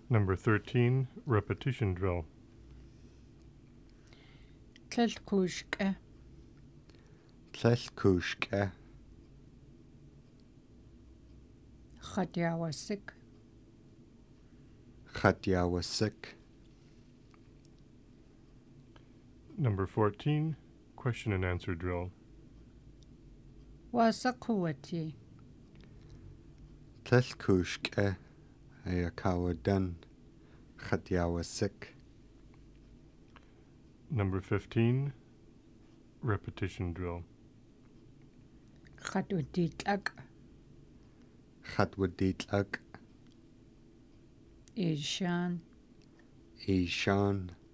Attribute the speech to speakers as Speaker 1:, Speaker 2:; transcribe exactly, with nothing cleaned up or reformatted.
Speaker 1: Number thirteen, repetition drill.
Speaker 2: Tl'alkushk'e.
Speaker 3: Tl'alkushk'e.
Speaker 2: Xatyawasik.
Speaker 3: Xatyawasik.
Speaker 1: Number fourteen, question and answer drill.
Speaker 2: Wasakuwati.
Speaker 3: Tl'alkushk'e ayakawadan. Xatyawasik.
Speaker 1: Number fifteen, repetition drill.
Speaker 2: Xatutitlak.
Speaker 3: Xatwaditlak.
Speaker 2: Ishan.
Speaker 3: Ishan.